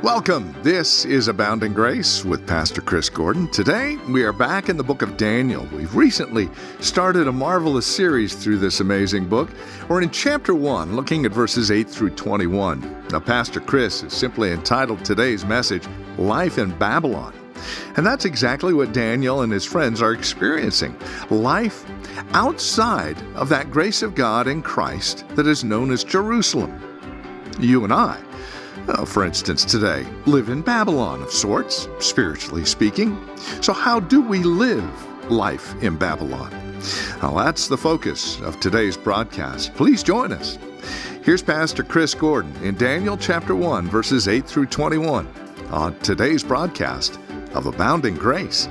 Welcome. This is Abounding Grace with Pastor Chris Gordon. Today, we are back in the book of Daniel. We've recently started a marvelous series through this amazing book. We're in chapter 1, looking at verses 8 through 21. Now, Pastor Chris has simply entitled today's message, Life in Babylon. And that's exactly what Daniel and his friends are experiencing. Life outside of that grace of God in Christ that is known as Jerusalem. You and I, for instance, today, live in Babylon of sorts, spiritually speaking. So how do we live life in Babylon? Well, that's the focus of today's broadcast. Please join us. Here's Pastor Chris Gordon in Daniel chapter 1, verses 8 through 21 on today's broadcast of Abounding Grace.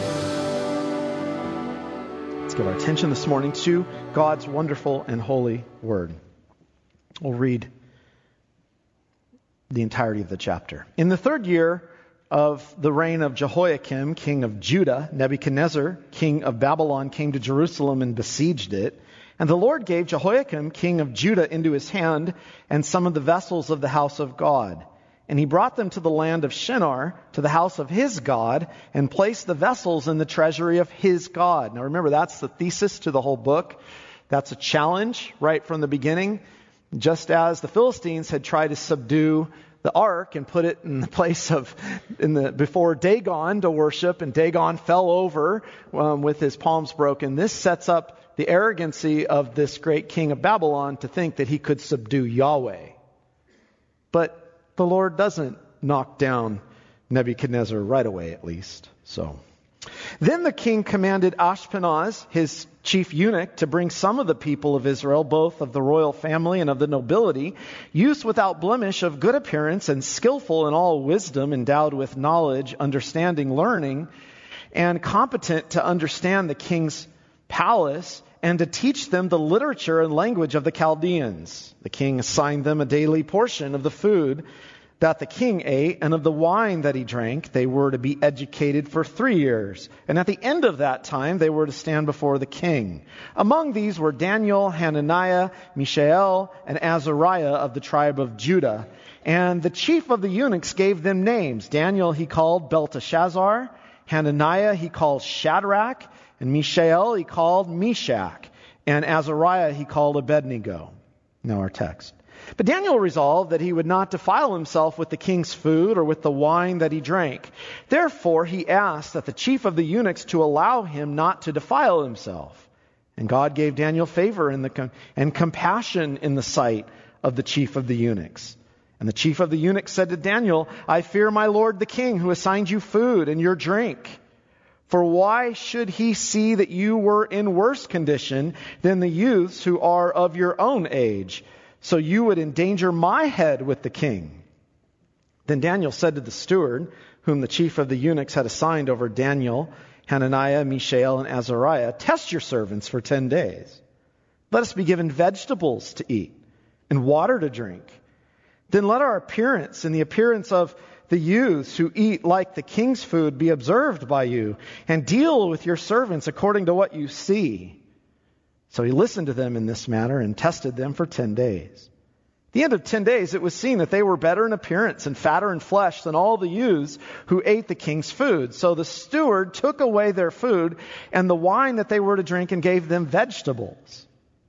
Let's give our attention this morning to God's wonderful and holy word. We'll read the entirety of the chapter. In the third year of the reign of Jehoiakim, king of Judah, Nebuchadnezzar, king of Babylon, came to Jerusalem and besieged it. And the Lord gave Jehoiakim, king of Judah, into his hand and some of the vessels of the house of God. And he brought them to the land of Shinar, to the house of his God, and placed the vessels in the treasury of his God. Now remember, that's the thesis to the whole book. That's a challenge right from the beginning. Just as the Philistines had tried to subdue the ark and put it in the place of before Dagon to worship, and Dagon fell over with his palms broken. This sets up the arrogancy of this great king of Babylon to think that he could subdue Yahweh. But the Lord doesn't knock down Nebuchadnezzar right away, at least. Then the king commanded Ashpenaz, his chief eunuch, to bring some of the people of Israel, both of the royal family and of the nobility, youths without blemish, of good appearance and skillful in all wisdom, endowed with knowledge, understanding, learning, and competent to understand the king's palace, and to teach them the literature and language of the Chaldeans. The king assigned them a daily portion of the food that the king ate, and of the wine that he drank. They were to be educated for 3 years. And at the end of that time, they were to stand before the king. Among these were Daniel, Hananiah, Mishael, and Azariah of the tribe of Judah. And the chief of the eunuchs gave them names. Daniel he called Belteshazzar, Hananiah he called Shadrach, and Mishael he called Meshach, and Azariah he called Abednego. Now our text. But Daniel resolved that he would not defile himself with the king's food or with the wine that he drank. Therefore he asked that the chief of the eunuchs to allow him not to defile himself. And God gave Daniel favor and compassion in the sight of the chief of the eunuchs. And the chief of the eunuchs said to Daniel, I fear my lord the king, who assigned you food and your drink. For why should he see that you were in worse condition than the youths who are of your own age? So you would endanger my head with the king. Then Daniel said to the steward, whom the chief of the eunuchs had assigned over Daniel, Hananiah, Mishael, and Azariah, test your servants for 10 days. Let us be given vegetables to eat and water to drink. Then let our appearance and the appearance of the youths who eat like the king's food be observed by you, and deal with your servants according to what you see. So he listened to them in this matter and tested them for 10 days. At the end of 10 days, it was seen that they were better in appearance and fatter in flesh than all the youths who ate the king's food. So the steward took away their food and the wine that they were to drink and gave them vegetables.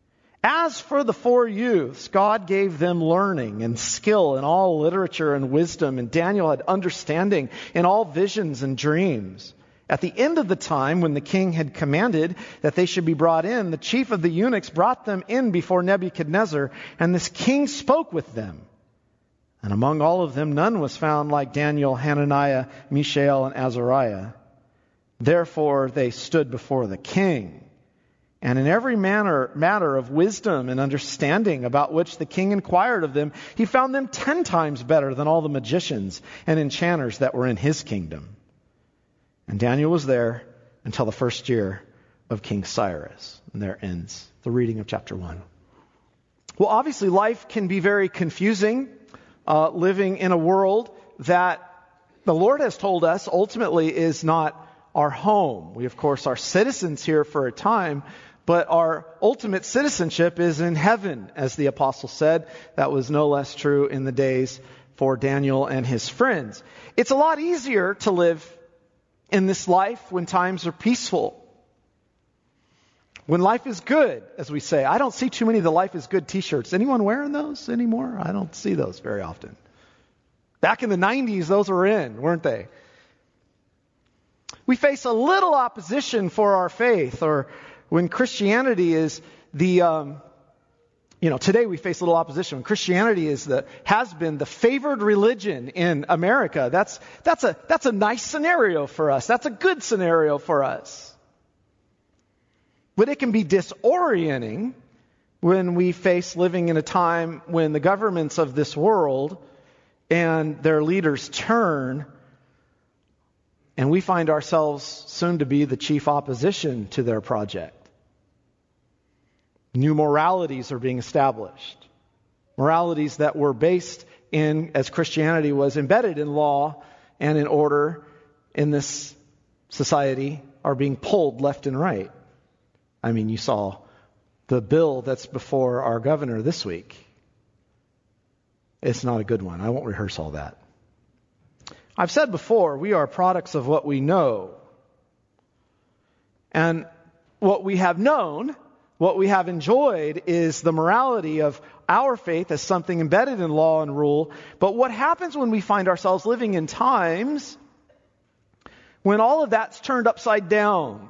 As for the 4 youths, God gave them learning and skill in all literature and wisdom, and Daniel had understanding in all visions and dreams. At the end of the time, when the king had commanded that they should be brought in, the chief of the eunuchs brought them in before Nebuchadnezzar, and this king spoke with them. And among all of them, none was found like Daniel, Hananiah, Mishael, and Azariah. Therefore they stood before the king. And in every matter of wisdom and understanding about which the king inquired of them, he found them 10 times better than all the magicians and enchanters that were in his kingdom. And Daniel was there until the first year of King Cyrus. And there ends the reading of chapter 1. Well, obviously life can be very confusing, living in a world that the Lord has told us ultimately is not our home. We, of course, are citizens here for a time, but our ultimate citizenship is in heaven, as the apostle said. That was no less true in the days for Daniel and his friends. It's a lot easier to live in this life when times are peaceful. When life is good, as we say. I don't see too many of the Life is Good t-shirts. Anyone wearing those anymore? I don't see those very often. Back in the 90s, those were in, weren't they? We face a little opposition for our faith, or when Christianity is today we face a little opposition. When Christianity has been the favored religion in America, that's a nice scenario for us. That's a good scenario for us. But it can be disorienting when we face living in a time when the governments of this world and their leaders turn, and we find ourselves soon to be the chief opposition to their project. New moralities are being established. Moralities that were based in, as Christianity was embedded in law and in order in this society, are being pulled left and right. I mean, you saw the bill that's before our governor this week. It's not a good one. I won't rehearse all that. I've said before, we are products of what we know. And what we have known, what we have enjoyed, is the morality of our faith as something embedded in law and rule. But what happens when we find ourselves living in times when all of that's turned upside down?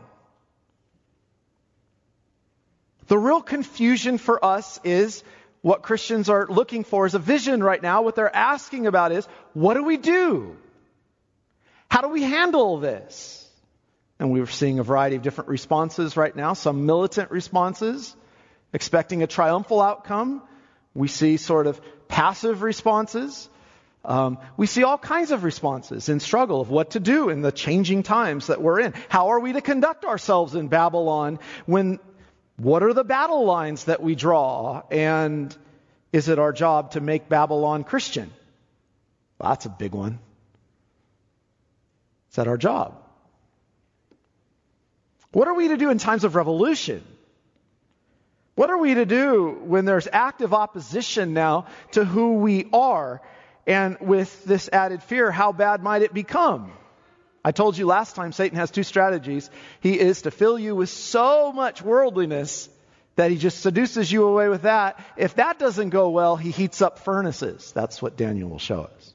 The real confusion for us is what Christians are looking for is a vision right now. What they're asking about is, what do we do? How do we handle this? And we're seeing a variety of different responses right now. Some militant responses, expecting a triumphal outcome. We see sort of passive responses. We see all kinds of responses in struggle of what to do in the changing times that we're in. How are we to conduct ourselves in Babylon what are the battle lines that we draw? And is it our job to make Babylon Christian? Well, that's a big one. Is that our job? What are we to do in times of revolution? What are we to do when there's active opposition now to who we are? And with this added fear, how bad might it become? I told you last time, Satan has two strategies. He is to fill you with so much worldliness that he just seduces you away with that. If that doesn't go well, he heats up furnaces. That's what Daniel will show us.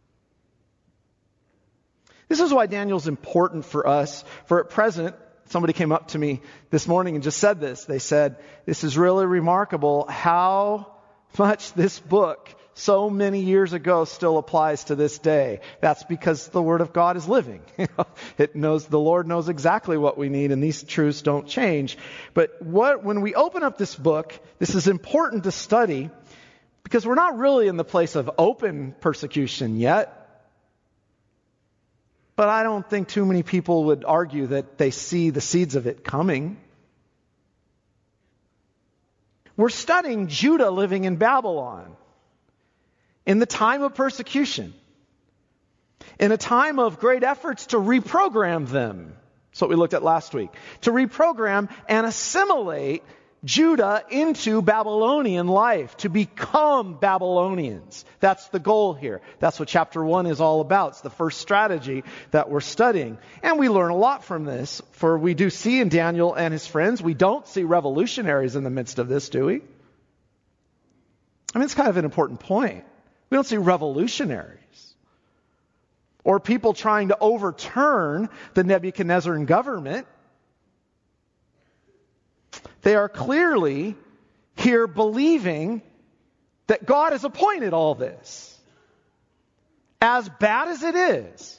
This is why Daniel's important for us. For at present, somebody came up to me this morning and just said this. They said, this is really remarkable how much this book so many years ago still applies to this day. That's because the Word of God is living. The Lord knows exactly what we need, and these truths don't change. But when we open up this book, this is important to study because we're not really in the place of open persecution yet. But I don't think too many people would argue that they see the seeds of it coming. We're studying Judah living in Babylon in the time of persecution, in a time of great efforts to reprogram them. That's what we looked at last week. To reprogram and assimilate Judah into Babylonian life, to become Babylonians. That's the goal here. That's what chapter 1 is all about. It's the first strategy that we're studying. And we learn a lot from this, for we do see in Daniel and his friends, we don't see revolutionaries in the midst of this, do we? I mean, it's kind of an important point. We don't see revolutionaries or people trying to overturn the Nebuchadnezzar government. They are clearly here believing that God has appointed all this. As bad as it is.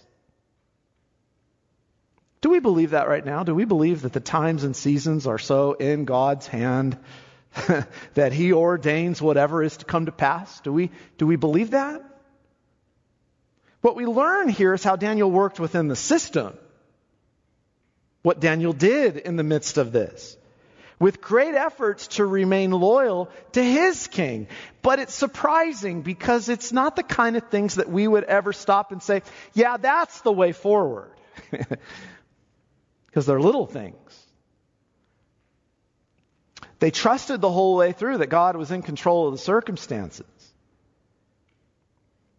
Do we believe that right now? Do we believe that the times and seasons are so in God's hand that He ordains whatever is to come to pass? Do we believe that? What we learn here is how Daniel worked within the system. What Daniel did in the midst of this. With great efforts to remain loyal to his king. But it's surprising because it's not the kind of things that we would ever stop and say, yeah, that's the way forward. Because they're little things. They trusted the whole way through that God was in control of the circumstances.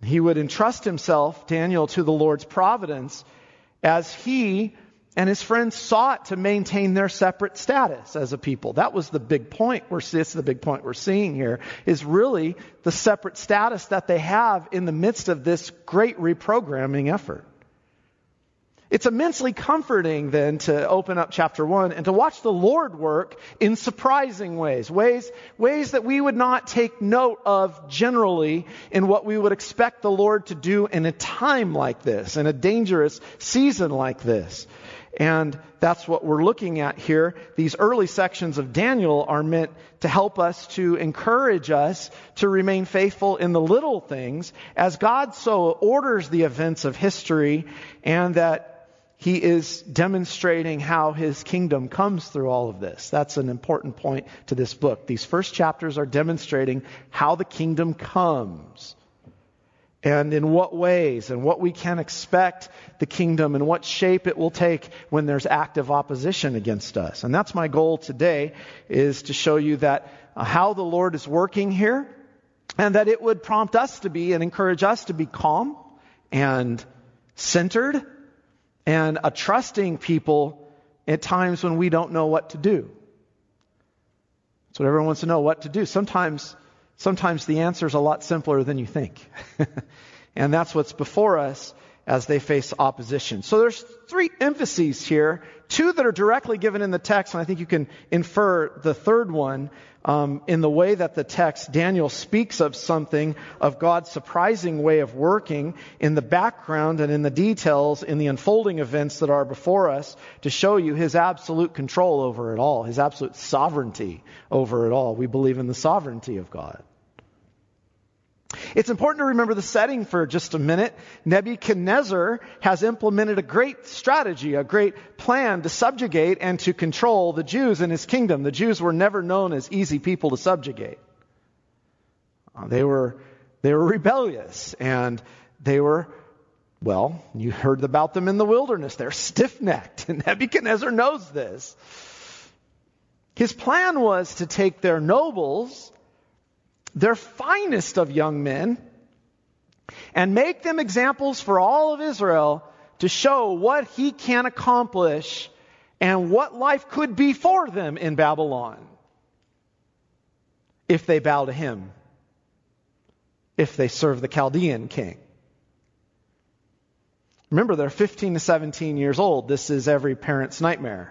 He would entrust himself, Daniel, to the Lord's providence as he and his friends sought to maintain their separate status as a people. That was the big point. It's the big point we're seeing here, is really the separate status that they have in the midst of this great reprogramming effort. It's immensely comforting then to open up chapter 1 and to watch the Lord work in surprising ways that we would not take note of generally in what we would expect the Lord to do in a time like this, in a dangerous season like this. And that's what we're looking at here. These early sections of Daniel are meant to help us, to encourage us to remain faithful in the little things as God so orders the events of history, and that He is demonstrating how His kingdom comes through all of this. That's an important point to this book. These first chapters are demonstrating how the kingdom comes, and in what ways, and what we can expect the kingdom, and what shape it will take when there's active opposition against us. And that's my goal today, is to show you that how the Lord is working here, and that it would prompt us to be and encourage us to be calm and centered and a trusting people at times when we don't know what to do. That's what everyone wants to know, what to do. Sometimes the answer is a lot simpler than you think. And that's what's before us as they face opposition. So there's 3 emphases here, 2 that are directly given in the text, and I think you can infer the third one in the way that the text, Daniel, speaks of something of God's surprising way of working in the background and in the details, in the unfolding events that are before us, to show you His absolute control over it all, His absolute sovereignty over it all. We believe in the sovereignty of God. It's important to remember the setting for just a minute. Nebuchadnezzar has implemented a great strategy, a great plan to subjugate and to control the Jews in his kingdom. The Jews were never known as easy people to subjugate. They were rebellious, and they were, well, you heard about them in the wilderness. They're stiff-necked, and Nebuchadnezzar knows this. His plan was to take their nobles, their finest of young men, and make them examples for all of Israel to show what he can accomplish and what life could be for them in Babylon if they bow to him, if they serve the Chaldean king. Remember, they're 15 to 17 years old. This is every parent's nightmare.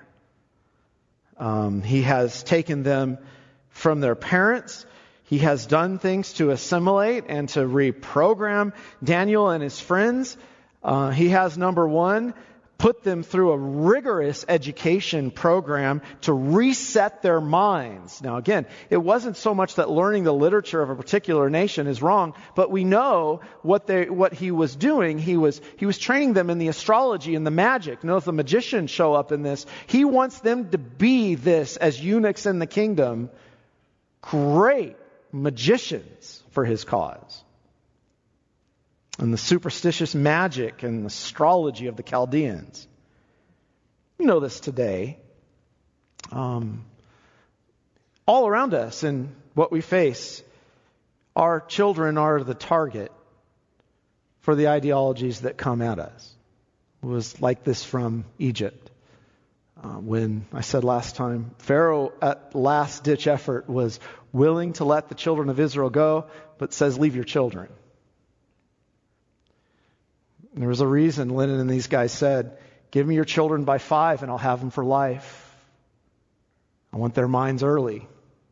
He has taken them from their parents. He has done things to assimilate and to reprogram Daniel and his friends. He has, number one, put them through a rigorous education program to reset their minds. Now again, it wasn't so much that learning the literature of a particular nation is wrong, but we know what he was doing. He was training them in the astrology and the magic. Notice the magicians show up in this. He wants them to be this as eunuchs in the kingdom. Great magicians for his cause. And the superstitious magic and astrology of the Chaldeans. You know this today. All around us and what we face, our children are the target for the ideologies that come at us. It was like this from Egypt. When I said last time, Pharaoh at last-ditch effort was willing to let the children of Israel go, but says, leave your children. And there was a reason Lennon and these guys said, give me your children by 5 and I'll have them for life. I want their minds early.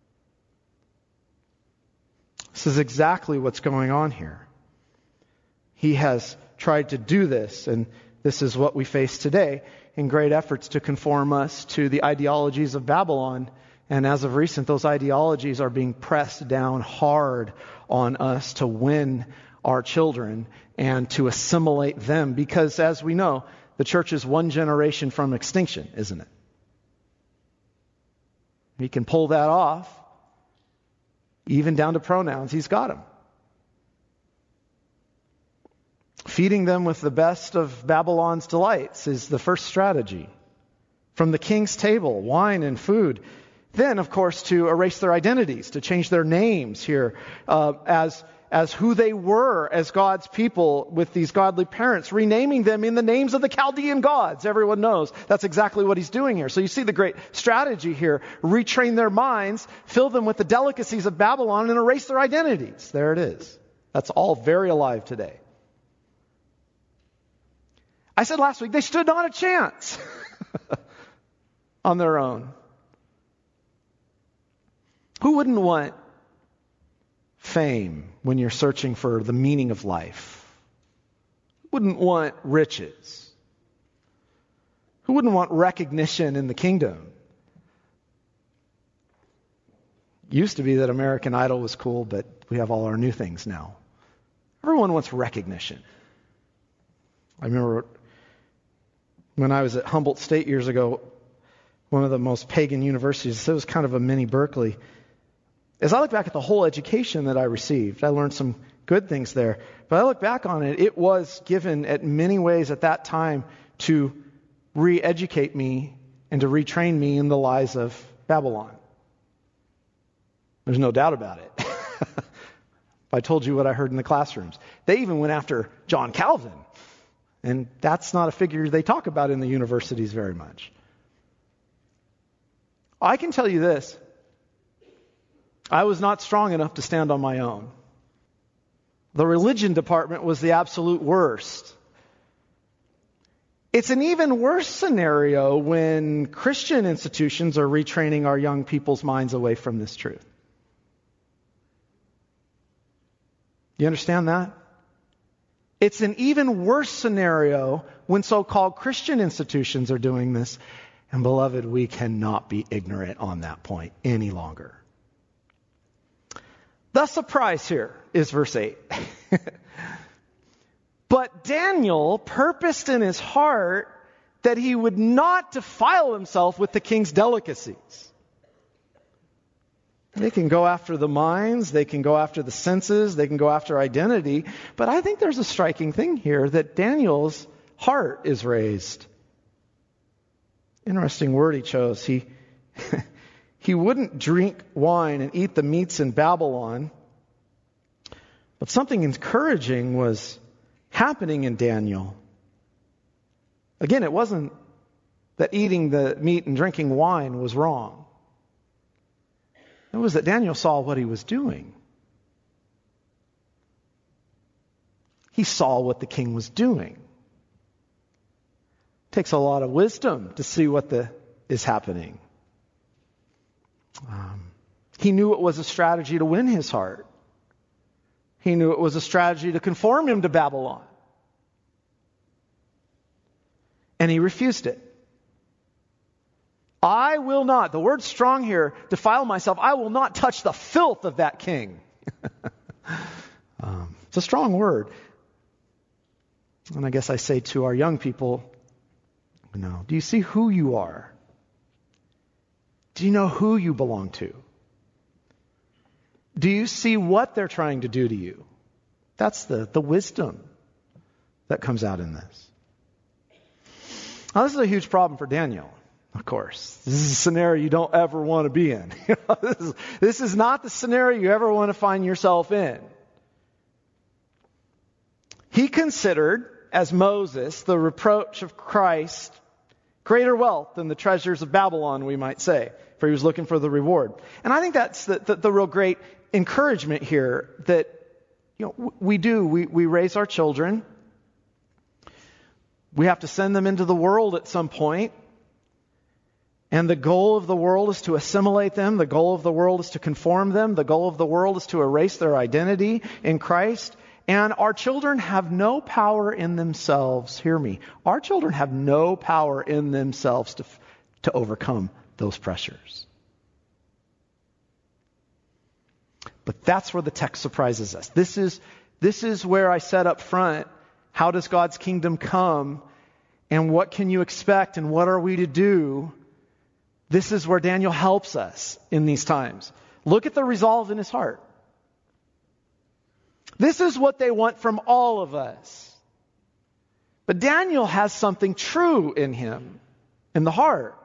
This is exactly what's going on here. He has tried to do this, and this is what we face today in great efforts to conform us to the ideologies of Babylon. And as of recent, those ideologies are being pressed down hard on us to win our children and to assimilate them. Because as we know, the church is one generation from extinction, isn't it? He can pull that off, even down to pronouns. He's got them. Feeding them with the best of Babylon's delights is the first strategy. From the king's table, wine and food. Then, of course, to erase their identities, to change their names here. As as who they were as God's people with these godly parents, renaming them in the names of the Chaldean gods. Everyone knows that's exactly what he's doing here. So you see the great strategy here. Retrain their minds, fill them with the delicacies of Babylon, and erase their identities. There it is. That's all very alive today. I said last week, they stood not a chance on their own. Who wouldn't want fame when you're searching for the meaning of life? Who wouldn't want riches? Who wouldn't want recognition in the kingdom? Used to be that American Idol was cool, but we have all our new things now. Everyone wants recognition. I remember when I was at Humboldt State years ago, one of the most pagan universities, it was kind of a mini Berkeley. As I look back at the whole education that I received, I learned some good things there. But I look back on it, it was given at many ways at that time to re-educate me and to retrain me in the lies of Babylon. There's no doubt about it. I told you what I heard in the classrooms. They even went after John Calvin. And that's not a figure they talk about in the universities very much. I can tell you this. I was not strong enough to stand on my own. The religion department was the absolute worst. It's an even worse scenario when Christian institutions are retraining our young people's minds away from this truth. You understand that? It's an even worse scenario when so-called Christian institutions are doing this. And beloved, we cannot be ignorant on that point any longer. The surprise here is verse 8. But Daniel purposed in his heart that he would not defile himself with the king's delicacies. They can go after the minds, they can go after the senses, they can go after identity. But I think there's a striking thing here that Daniel's heart is raised. Interesting word he chose. He wouldn't drink wine and eat the meats in Babylon. But something encouraging was happening in Daniel. Again, it wasn't that eating the meat and drinking wine was wrong. It was that Daniel saw what he was doing. He saw what the king was doing. It takes a lot of wisdom to see what is happening. He knew it was a strategy to win his heart. He knew it was a strategy to conform him to Babylon. And he refused it. I will not, the word's strong here, defile myself. I will not touch the filth of that king. It's a strong word. And I guess I say to our young people, do you see who you are? Do you know who you belong to? Do you see what they're trying to do to you? That's the wisdom that comes out in this. Now, this is a huge problem for Daniel, of course. This is a scenario you don't ever want to be in. This is not the scenario you ever want to find yourself in. He considered, as Moses, the reproach of Christ greater wealth than the treasures of Babylon, we might say, for he was looking for the reward. And I think that's the real great encouragement here that we raise our children. We have to send them into the world at some point. And the goal of the world is to assimilate them. The goal of the world is to conform them. The goal of the world is to erase their identity in Christ. And our children have no power in themselves. Hear me. Our children have no power in themselves to overcome those pressures. But that's where the text surprises us. This is where I said up front, how does God's kingdom come? And what can you expect? And what are we to do? This is where Daniel helps us in these times. Look at the resolve in his heart. This is what they want from all of us. But Daniel has something true in him, in the heart.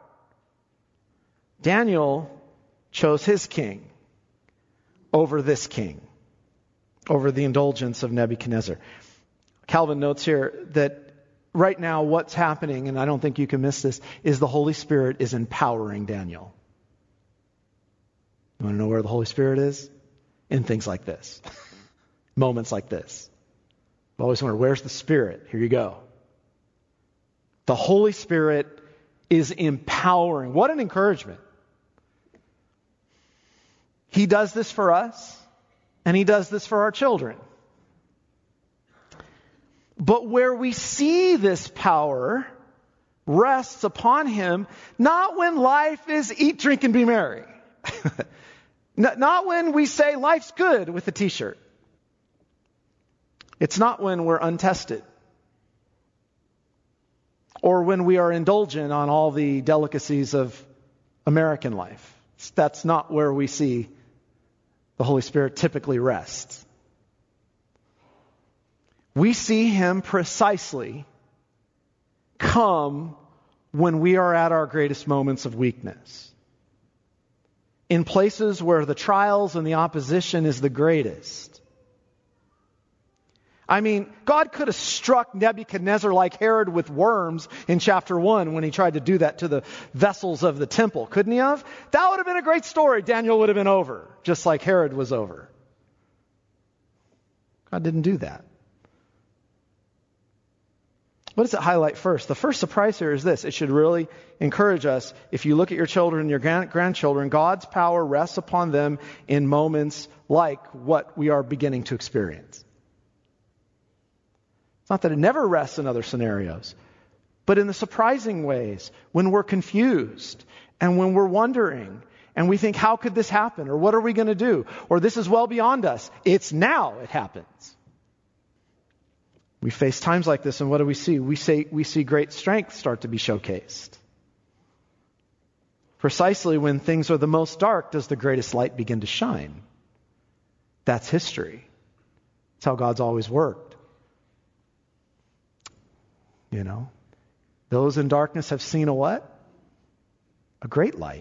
Daniel chose his king over this king. over the indulgence of Nebuchadnezzar. Calvin notes here that right now what's happening, and I don't think you can miss this, is the Holy Spirit is empowering Daniel. You want to know where the Holy Spirit is? In things like this. Moments like this. I've always wondered, where's the Spirit? Here you go. The Holy Spirit is empowering. What an encouragement. He does this for us, and He does this for our children. But where we see this power rests upon Him, not when life is eat, drink, and be merry. Not when we say life's good with a t-shirt. It's not when we're untested. Or when we are indulgent on all the delicacies of American life. That's not where we see the Holy Spirit typically rests. We see Him precisely come when we are at our greatest moments of weakness. In places where the trials and the opposition is the greatest. I mean, God could have struck Nebuchadnezzar like Herod with worms in chapter 1 when he tried to do that to the vessels of the temple. Couldn't he have? That would have been a great story. Daniel would have been over, just like Herod was over. God didn't do that. What does it highlight first? The first surprise here is this. It should really encourage us. If you look at your children and your grandchildren, God's power rests upon them in moments like what we are beginning to experience. It's not that it never rests in other scenarios, but in the surprising ways, when we're confused and when we're wondering and we think, how could this happen? Or what are we going to do? Or this is well beyond us. It's now it happens. We face times like this, and what do we see? We see great strength start to be showcased. Precisely when things are the most dark does the greatest light begin to shine. That's history. That's how God's always worked. You know, those in darkness have seen a what? A great light.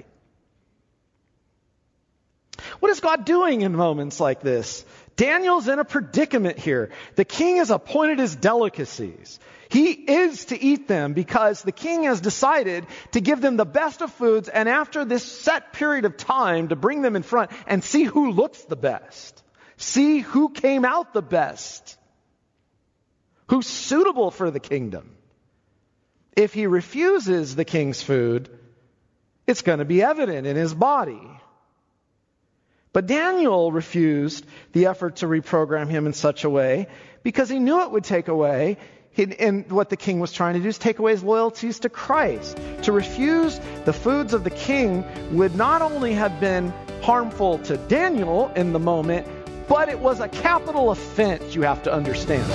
What is God doing in moments like this? Daniel's in a predicament here. The king has appointed his delicacies. He is to eat them because the king has decided to give them the best of foods, and after this set period of time to bring them in front and see who looks the best. See who came out the best. Who's suitable for the kingdom. If he refuses the king's food, it's going to be evident in his body. But Daniel refused the effort to reprogram him in such a way because he knew it would take away, and what the king was trying to do is take away his loyalties to Christ. To refuse the foods of the king would not only have been harmful to Daniel in the moment, but it was a capital offense, you have to understand.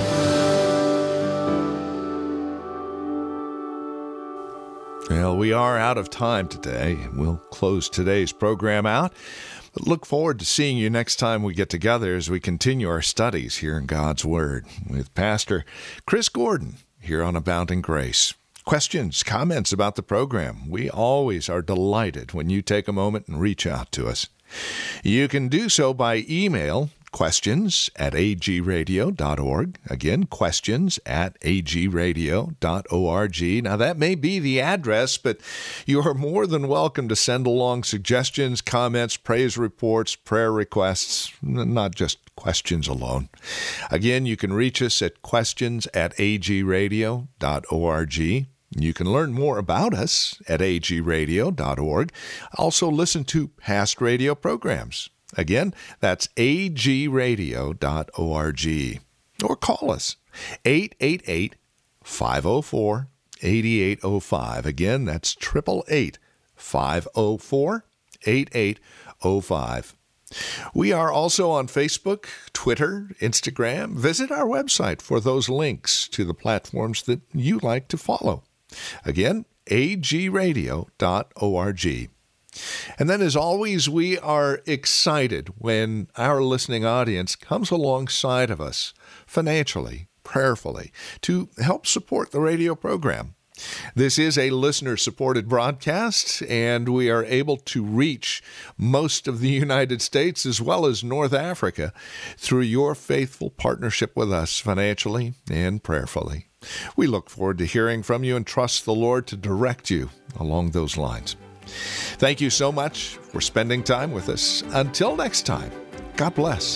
Well, we are out of time today. We'll close today's program out. But look forward to seeing you next time we get together as we continue our studies here in God's Word with Pastor Chris Gordon here on Abounding Grace. Questions, comments about the program. We always are delighted when you take a moment and reach out to us. You can do so by email, questions@agradio.org. Again, questions@agradio.org. Now, that may be the address, but you are more than welcome to send along suggestions, comments, praise reports, prayer requests, not just questions alone. Again, you can reach us at questions@agradio.org. You can learn more about us at agradio.org. Also, listen to past radio programs. Again, that's agradio.org. Or call us, 888-504-8805. Again, that's 888-504-8805. We are also on Facebook, Twitter, Instagram. Visit our website for those links to the platforms that you like to follow. Again, agradio.org. And then, as always, we are excited when our listening audience comes alongside of us financially, prayerfully, to help support the radio program. This is a listener-supported broadcast, and we are able to reach most of the United States as well as North Africa through your faithful partnership with us financially and prayerfully. We look forward to hearing from you and trust the Lord to direct you along those lines. Thank you so much for spending time with us. Until next time, God bless.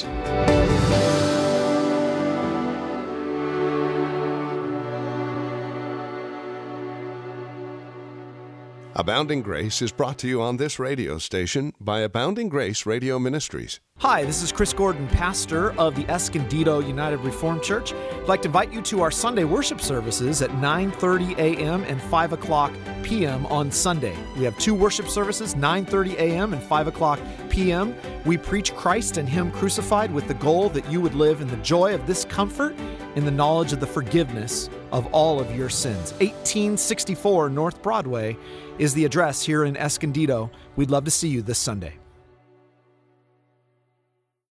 Abounding Grace is brought to you on this radio station by Abounding Grace Radio Ministries. Hi, this is Chris Gordon, pastor of the Escondido United Reformed Church. I'd like to invite you to our Sunday worship services at 9:30 a.m. and 5 o'clock p.m. on Sunday. We have two worship services, 9:30 a.m. and 5 o'clock p.m. We preach Christ and Him crucified with the goal that you would live in the joy of this comfort, in the knowledge of the forgiveness of all of your sins. 1864 North Broadway is the address here in Escondido. We'd love to see you this Sunday.